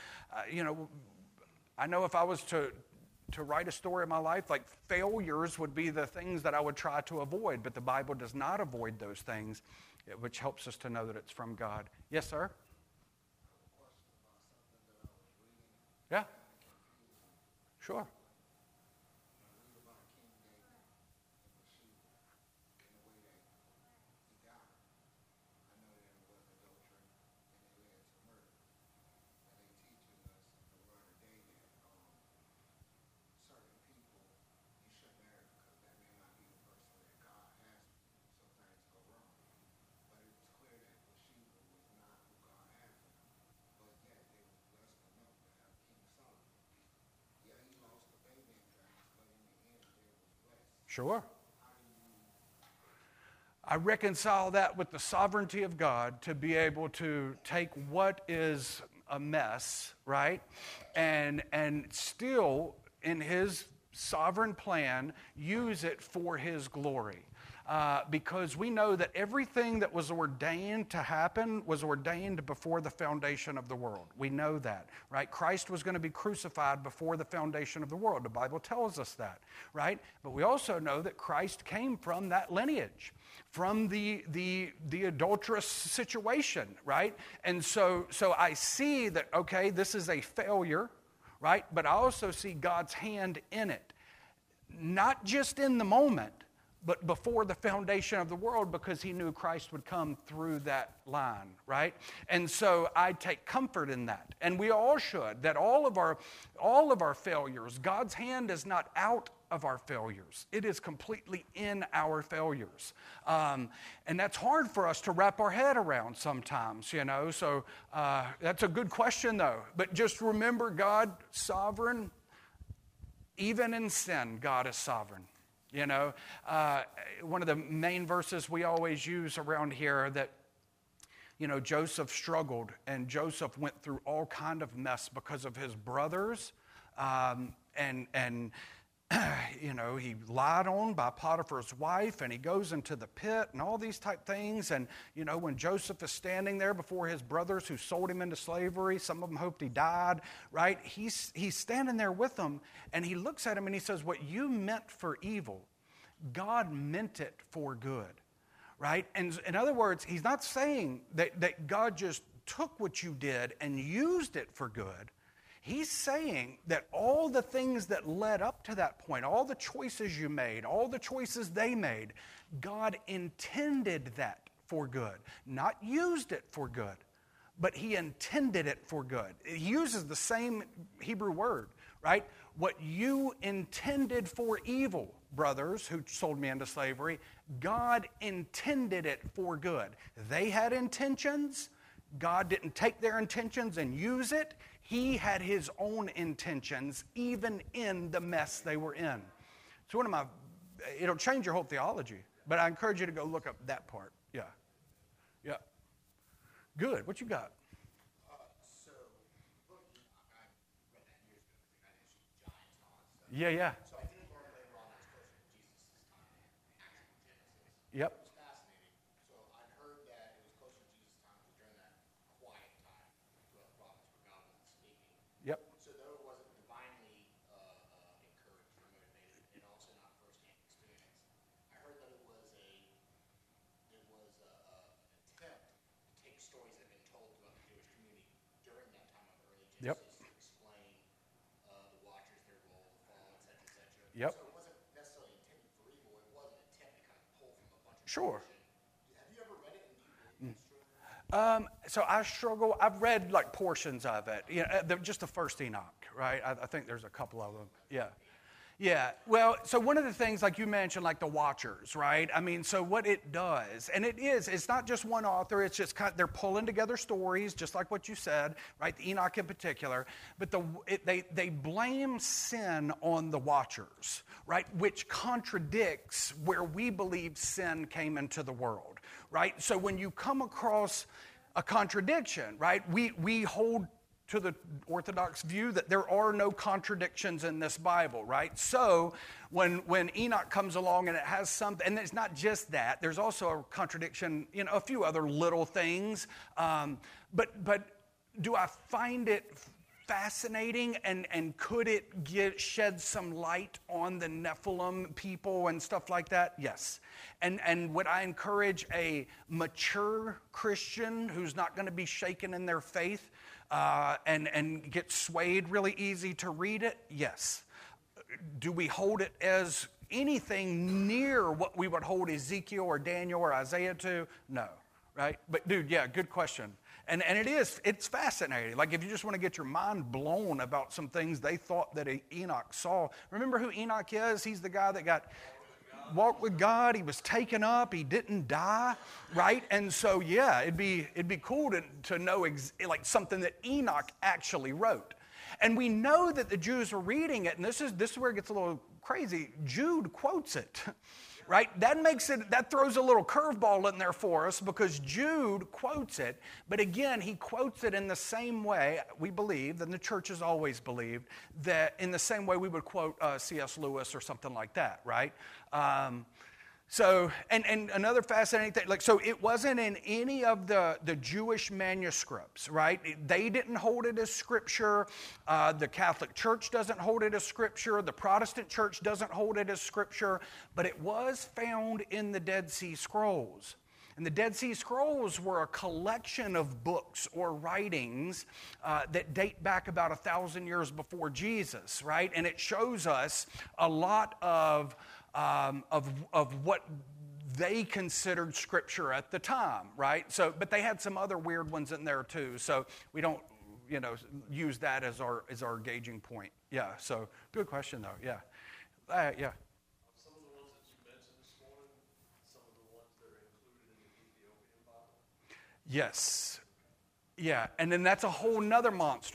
I know if I was to write a story of my life, like failures would be the things that I would try to avoid, but the Bible does not avoid those things, which helps us to know that it's from God. Yes, sir? Yeah. Sure. Sure. I reconcile that with the sovereignty of God to be able to take what is a mess, right? And still, in his sovereign plan, use it for his glory. Because we know that everything that was ordained to happen was ordained before the foundation of the world. We know that, right? Christ was going to be crucified before the foundation of the world. The Bible tells us that, right? But we also know that Christ came from that lineage, from the adulterous situation, right? And so I see that, okay, this is a failure, right? But I also see God's hand in it. Not just in the moment, but before the foundation of the world, because he knew Christ would come through that line, right? And so I take comfort in that. And we all should, that all of our failures, God's hand is not out of our failures. It is completely in our failures. And that's hard for us to wrap our head around sometimes, So that's a good question, though. But just remember, God, sovereign. Even in sin, God is sovereign. One of the main verses we always use around here that, Joseph struggled, and Joseph went through all kind of mess because of his brothers, he lied on by Potiphar's wife, and he goes into the pit and all these type things. And, when Joseph is standing there before his brothers who sold him into slavery, some of them hoped he died, right? He's standing there with them, and he looks at him and he says, what you meant for evil, God meant it for good, right? And in other words, he's not saying that God just took what you did and used it for good. He's saying that all the things that led up to that point, all the choices you made, all the choices they made, God intended that for good. Not used it for good, but he intended it for good. He uses the same Hebrew word, right? What you intended for evil, brothers who sold me into slavery, God intended it for good. They had intentions. God didn't take their intentions and use it. He had his own intentions, even in the mess they were in. So it'll change your whole theology, but I encourage you to go look up that part. Yeah. Good. What you got? Yeah. So I didn't learn later on that's closer to Jesus' time, actual Genesis. Yep. It was fascinating. So I'd heard that it was closer to Jesus' time because during that quiet time throughout the prophets where God wasn't speaking. Yep. So though it wasn't divinely encouraged or motivated, and also not firsthand experience, I heard that it was an attempt to take stories that had been told throughout the Jewish community during that time of early Genesis. Yep. Yep. So it wasn't necessarily intended for evil. It was an attempt to kind of pull from a bunch of Sure. tradition. Have you ever read it, and do you believe that's true? So I struggle. I've read like portions of it. Just the first Enoch, right? I think there's a couple of them. Yeah. Well, so one of the things, like you mentioned, like the Watchers, right? I mean, so what it does, and it's not just one author. It's just they're pulling together stories, just like what you said, right? The Enoch in particular. But they blame sin on the Watchers, right? Which contradicts where we believe sin came into the world, right? So when you come across a contradiction, right? We hold to the Orthodox view that there are no contradictions in this Bible, right? So when Enoch comes along and it has something, and it's not just that, there's also a contradiction, a few other little things. But do I find it fascinating, and could it shed some light on the Nephilim people and stuff like that? Yes. And would I encourage a mature Christian who's not going to be shaken in their faith and get swayed really easy to read it? Yes. Do we hold it as anything near what we would hold Ezekiel or Daniel or Isaiah to? No, right? But dude, yeah, good question. And it's fascinating. Like if you just want to get your mind blown about some things they thought that Enoch saw. Remember who Enoch is? He's the guy that walked with God. He was taken up. He didn't die, right? And so, yeah, it'd be cool to know like something that Enoch actually wrote. And we know that the Jews were reading it, and this is where it gets a little crazy. Jude quotes it, right? That throws a little curveball in there for us because Jude quotes it, but again, he quotes it in the same way we believe, and the church has always believed, that in the same way we would quote C.S. Lewis or something like that, right? So, and another fascinating thing, so it wasn't in any of the Jewish manuscripts, right? They didn't hold it as scripture. The Catholic Church doesn't hold it as scripture. The Protestant Church doesn't hold it as scripture. But it was found in the Dead Sea Scrolls. And the Dead Sea Scrolls were a collection of books or writings that date back about 1,000 years before Jesus, right? And it shows us a lot of what they considered scripture at the time, right? So, but they had some other weird ones in there too. So we don't, use that as our gauging point. Yeah. So good question though. Yeah. Yeah. Some of the ones that you mentioned this morning, some of the ones that are included in the Ethiopian Bible. Yes. Yeah. And then that's a whole nother monster.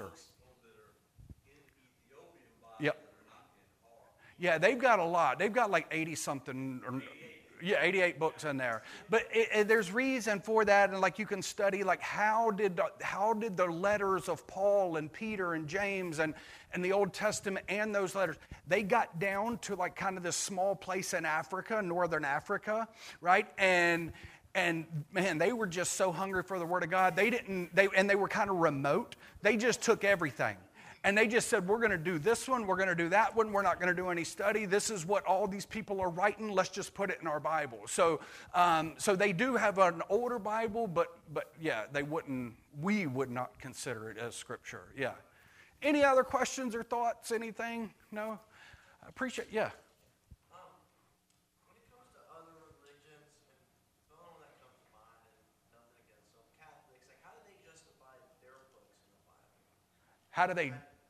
Yep. Yeah, they've got a lot. They've got like 80-something, 88 books in there. But there's reason for that, and like you can study like how did the letters of Paul and Peter and James and the Old Testament and those letters, they got down to like kind of this small place in Africa, northern Africa, right? And man, they were just so hungry for the Word of God. They were kind of remote. They just took everything. And they just said, we're going to do this one, we're going to do that one, we're not going to do any study. This is what all these people are writing. Let's just put it in our Bible. So they do have an older Bible, but yeah, we would not consider it as scripture. Yeah. Any other questions or thoughts? Anything? No? I appreciate, yeah. When it comes to other religions, and the only one that comes to mind, and nothing against some Catholics, like how do they justify their books in the Bible? How do they?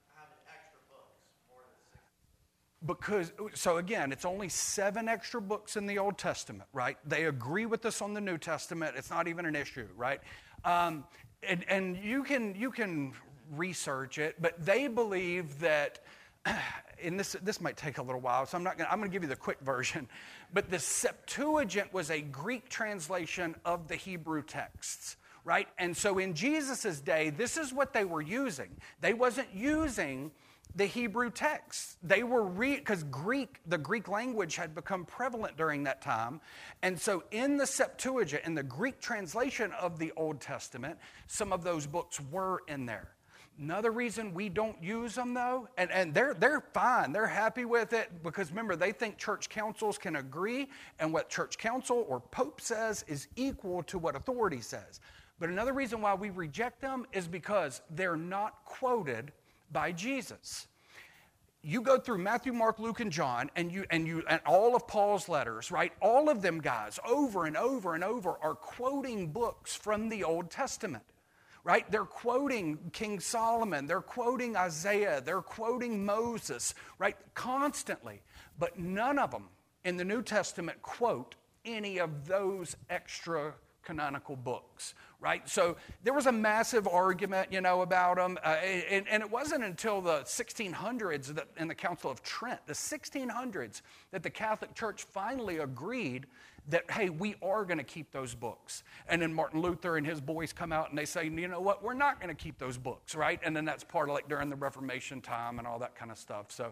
So again, it's only 7 extra books in the Old Testament, right? They agree with us on the New Testament. It's not even an issue, right? And you can research it, but they believe that, and this might take a little while, so I'm going to give you the quick version. But the Septuagint was a Greek translation of the Hebrew texts, right? And so in Jesus' day, this is what they were using. They wasn't using the Hebrew text. They were because the Greek language had become prevalent during that time. And so in the Septuagint, in the Greek translation of the Old Testament, some of those books were in there. Another reason we don't use them though, and they're fine, they're happy with it, because remember, they think church councils can agree, and what church council or pope says is equal to what authority says. But another reason why we reject them is because they're not quoted by Jesus. You go through Matthew, Mark, Luke, and John, and all of Paul's letters, right? All of them guys, over and over and over, are quoting books from the Old Testament, right? They're quoting King Solomon, they're quoting Isaiah, they're quoting Moses, right? Constantly. But none of them in the New Testament quote any of those extra canonical books, right? So there was a massive argument, about them. And it wasn't until the 1600s that in the Council of Trent, the 1600s, that the Catholic Church finally agreed that, hey, we are going to keep those books. And then Martin Luther and his boys come out and they say, you know what, we're not going to keep those books, right? And then that's part of like during the Reformation time and all that kind of stuff. So,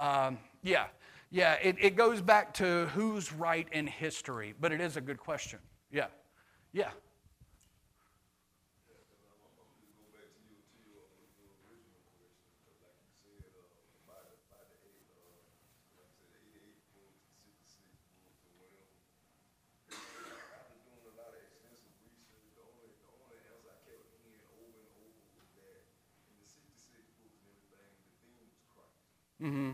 it goes back to who's right in history, but it is a good question. Yeah. Mm-hmm.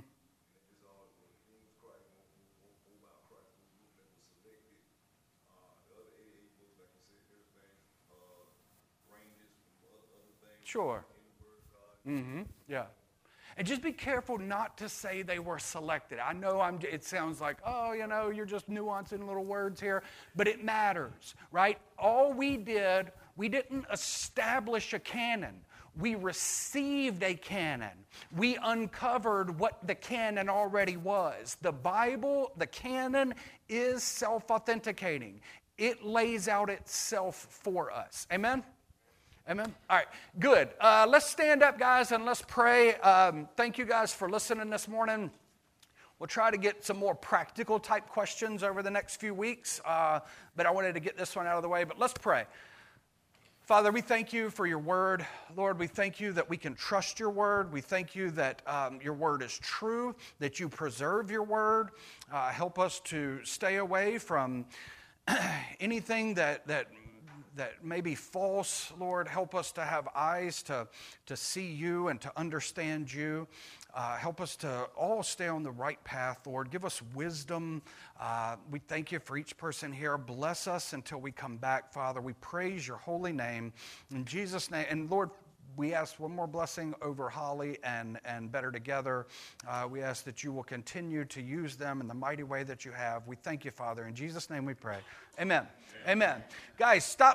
Sure. Mm-hmm. Yeah. And just be careful not to say they were selected. I know it sounds like, you're just nuancing little words here, but it matters, right? All we didn't establish a canon. We received a canon. We uncovered what the canon already was. The Bible, the canon, is self-authenticating. It lays out itself for us. Amen? Amen? All right, good. Let's stand up, guys, and let's pray. Thank you guys for listening this morning. We'll try to get some more practical type questions over the next few weeks, but I wanted to get this one out of the way. But let's pray. Father, we thank you for your word. Lord, we thank you that we can trust your word. We thank you that your word is true, that you preserve your word. Help us to stay away from anything that may be false. Lord, help us to have eyes to see you and to understand you. Help us to all stay on the right path, Lord. Give us wisdom. We thank you for each person here. Bless us until we come back, Father. We praise your holy name. In Jesus' name. And Lord, we ask one more blessing over Holly and Better Together. We ask that you will continue to use them in the mighty way that you have. We thank you, Father. In Jesus' name we pray. Amen. Amen. Guys, stop.